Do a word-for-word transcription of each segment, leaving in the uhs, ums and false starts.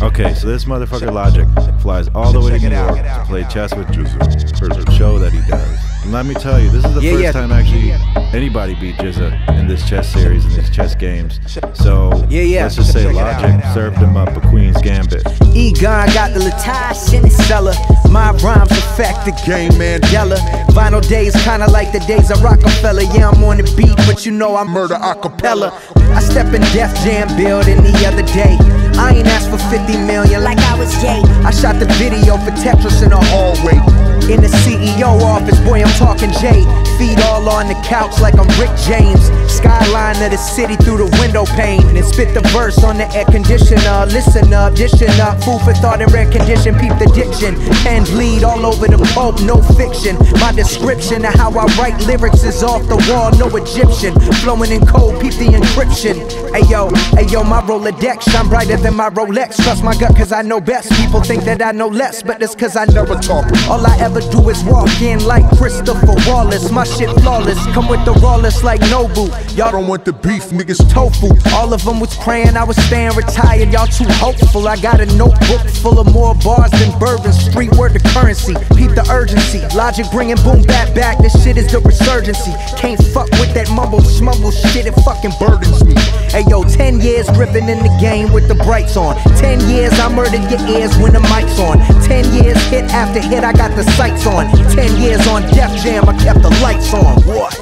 Okay, so this motherfucker Logic flies all the way to New York to play chess with Jizza for the show that he does. And let me tell you, this is the yeah, first yeah. time actually anybody beat Jizza in this chess series, in these chess games. So yeah, yeah. let's just say Logic served him up a Queen's Gambit. Egon got the Latash in his cellar. My rhymes affect the game, Mandela. Vinyl days kinda like the days of Rockefeller. Yeah, I'm on the beat, but you know I murder acapella. I step in Def Jam building the other day. I ain't asked for fifty million like I was Jay. I shot the video for Tetris in the hallway. In the C E O office, boy, I'm talking Jay. Feet all on the couch like I'm Rick James. Skyline of the city through the window pane. And spit the verse on the air conditioner. Listen up, dishing up, food for thought and rare condition. Peep the diction, pen bleed all over the pulp, no fiction. My description of how I write lyrics is off the wall, no Egyptian. Flowing in code, peep the encryption. Ayo, ayo, my Rolodex shine brighter than my Rolex. Trust my gut cause I know best. People think that I know less, but it's cause I never talk. All I ever do is walk in like Christopher Wallace. My shit flawless, come with the rawless like Nobu. Y'all don't want the beef, niggas tofu. All of them was praying I was staying retired. Y'all too hopeful. I got a notebook full of more bars than bourbon. Street word to currency, peep the urgency. Logic bringing boom back back. This shit is the resurgency. Can't fuck with that mumble smumble shit. It fucking burdens me. Hey yo, ten years gripping in the game with the brights on. Ten years I murdered your ears when the mic's on. Ten years hit after hit I got the sights on. Ten years on Def Jam I kept the lights on. What?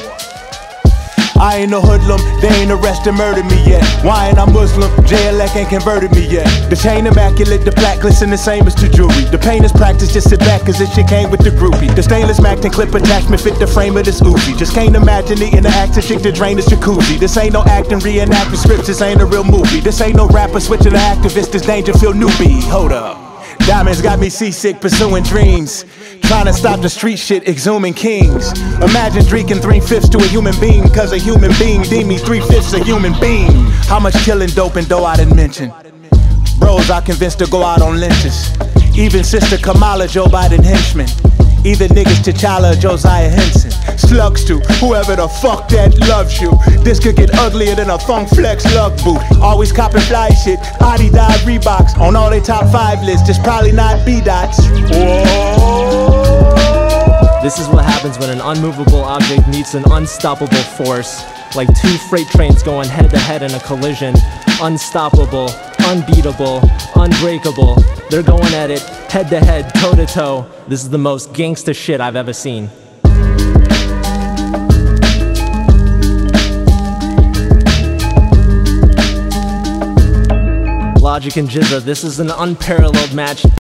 I ain't no hoodlum, they ain't arrested, murdered me yet. Why ain't I Muslim? J L X ain't converted me yet. The chain immaculate, the plaque glisten the same as the jewelry. The paint is practice, just sit back cause this shit came with the groupie. The stainless Mac and clip attachment fit the frame of this Uzi. Just can't imagine eating the actor chick to drain this jacuzzi. This ain't no acting, reenacting scripts, this ain't a real movie. This ain't no rapper switching to activist, this Dangerfield newbie. Hold up. Diamonds got me seasick, pursuing dreams. Trying to stop the street shit, exhuming kings. Imagine drinking three-fifths to a human being, cause a human being deemed me three-fifths a human being. How much killing, dope, and dough I didn't mention. Bros I convinced to go out on lynches. Even Sister Kamala, Joe Biden henchman. Either niggas T'Challa or Josiah Henson. Slugs to whoever the fuck that loves you. This could get uglier than a Funk Flex lug boot. Always copping fly shit, Adidas Reeboks. On all they top five lists, just probably not B-Dots. This is what happens when an unmovable object meets an unstoppable force. Like two freight trains going head to head in a collision. Unstoppable, unbeatable, unbreakable. They're going at it head to head, toe to toe. This is the most gangsta shit I've ever seen. Logic and Jizza, this is an unparalleled match.